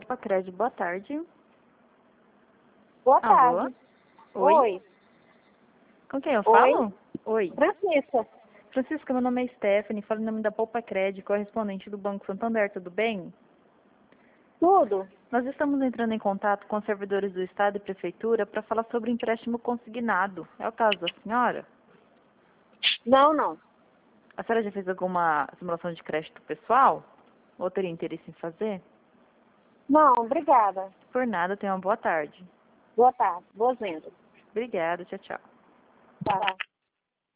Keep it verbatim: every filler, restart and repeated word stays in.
Poupa Crédito, boa tarde. Boa Alô? tarde. Oi? Oi. Com quem eu Oi. falo? Oi. Francisca. Francisca, meu nome é Stephanie, falo em nome da Poupa Crédito, correspondente do Banco Santander, tudo bem? Tudo? Nós estamos entrando em contato com os servidores do Estado e Prefeitura para falar sobre empréstimo consignado. É o caso da senhora? Não, não. A senhora já fez alguma simulação de crédito pessoal? Ou teria interesse em fazer? Não, obrigada. Por nada, tenha uma boa tarde. Boa tarde. Boas vendas. Obrigada, tchau, tchau. Tá.